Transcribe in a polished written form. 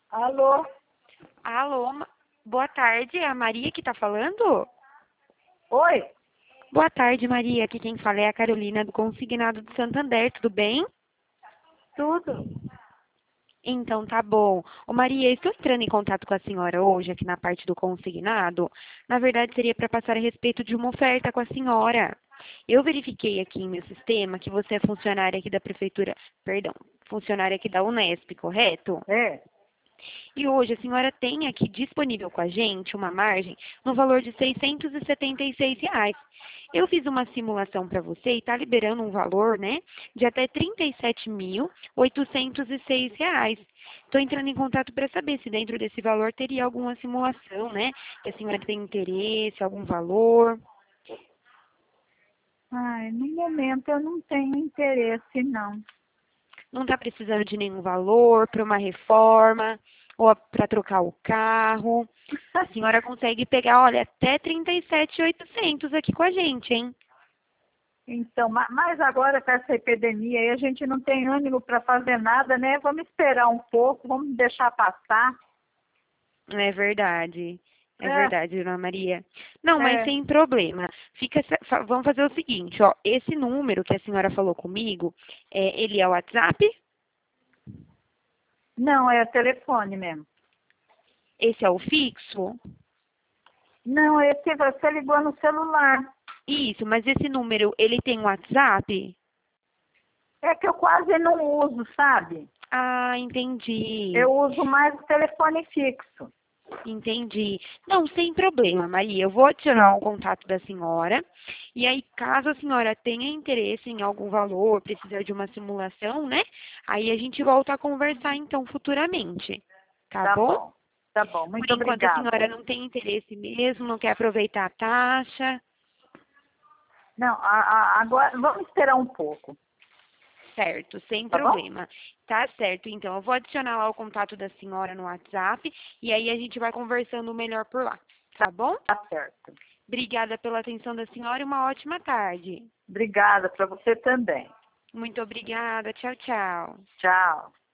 Alô? Alô, boa tarde, é a Maria que tá falando? Oi? Boa tarde, Maria. Aqui quem fala é a Carolina do Consignado do Santander, tudo bem? Tudo? Então tá bom. Ô Maria, estou entrando em contato com a senhora hoje aqui na parte do consignado. Na verdade, seria para passar a respeito de uma oferta com a senhora. Eu verifiquei aqui em meu sistema que você é funcionária aqui da prefeitura, perdão, funcionária aqui da Unesp, correto? É. E hoje a senhora tem aqui disponível com a gente uma margem no valor de R$ 676. Eu fiz uma simulação para você e está liberando um valor, né, de até R$ 37.806. Estou entrando em contato para saber se dentro desse valor teria alguma simulação, né, que a senhora tem interesse, algum valor. Ai, no momento eu não tenho interesse, não. Não está precisando de nenhum valor para uma reforma ou para trocar o carro. A senhora consegue pegar, olha, até 37.800 aqui com a gente, hein? Então, mas agora com essa epidemia aí, a gente não tem ânimo para fazer nada, né? Vamos esperar um pouco, vamos deixar passar. É verdade. É É, verdade, Dona Maria. Não, mas é. sem problema. Vamos fazer o seguinte, ó. Esse número que a senhora falou comigo, ele é o WhatsApp? Não, é telefone mesmo. Esse é o fixo? Não, esse você ligou no celular. Isso, mas esse número, ele tem WhatsApp? É que eu quase não uso, sabe? Ah, entendi. Eu uso mais o telefone fixo. Entendi. Não, sem problema, Maria. Eu vou adicionar o contato da senhora. E aí, caso a senhora tenha interesse em algum valor, precisar de uma simulação, né? Aí a gente volta a conversar, então, futuramente. Tá Tá bom? bom, tá bom. Por Muito enquanto, a obrigada. senhora não tem interesse mesmo, não quer aproveitar a taxa. Não, agora vamos esperar um pouco, Certo, sem tá bom? problema. Tá certo, então. Eu vou adicionar lá o contato da senhora no WhatsApp. E aí a gente vai conversando melhor por lá. Tá bom? Tá certo. Obrigada pela atenção da senhora e uma ótima tarde. Obrigada para você também. Muito obrigada. Tchau, tchau. Tchau.